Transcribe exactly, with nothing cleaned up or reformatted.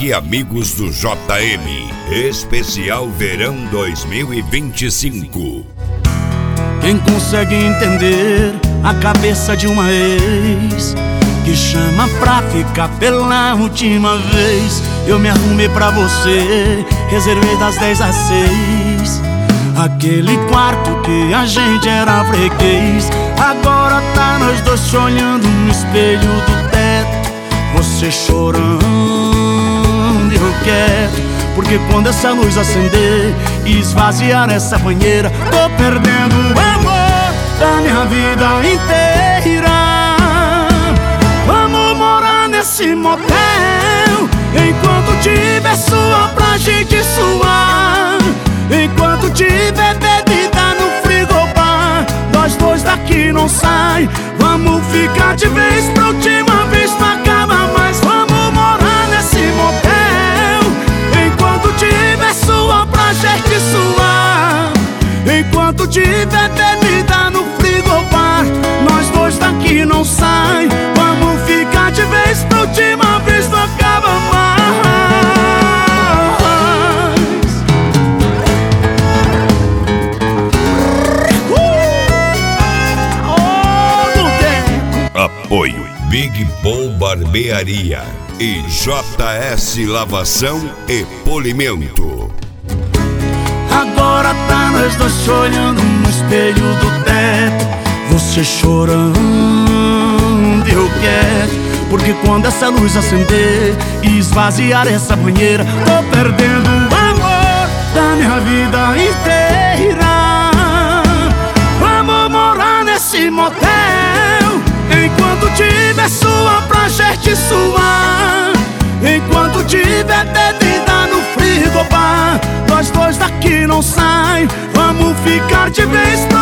aqui, amigos do J M, especial Verão dois mil e vinte e cinco. Quem consegue entender a cabeça de uma ex que chama pra ficar pela última vez? Eu me arrumei pra você, reservei das dez às seis aquele quarto que a gente era freguês. Agora tá nós dois se olhando no espelho do teto, você chorando e eu quero. Porque quando essa luz acender e esvaziar essa banheira, tô perdendo o amor da minha vida inteira. Vamos morar nesse motel, enquanto tiver suor pra gente suar, enquanto tiver bebida no frigobar, nós dois daqui não sai. Vamos ficar de vez pra última vez, não acaba mais. Vamos morar nesse motel, enquanto tiver suor pra gente suar, enquanto tiver bebida no frigobar, nós dois daqui não sai. Vamos ficar de vez pra última vez, não acaba mais. Apoio Big Paul Barbearia e J S Lavação e Polimento. Agora tá nós dois se olhando no espelho do teto, você chorando e eu quero. Porque quando essa luz acender e esvaziar essa banheira, tô perdendo o amor da minha vida inteira. Vamos morar nesse motel, enquanto tiver suor pra gente suar, enquanto tiver bebida no frigobar, nós dois daqui não sai. Vamos ficar de vez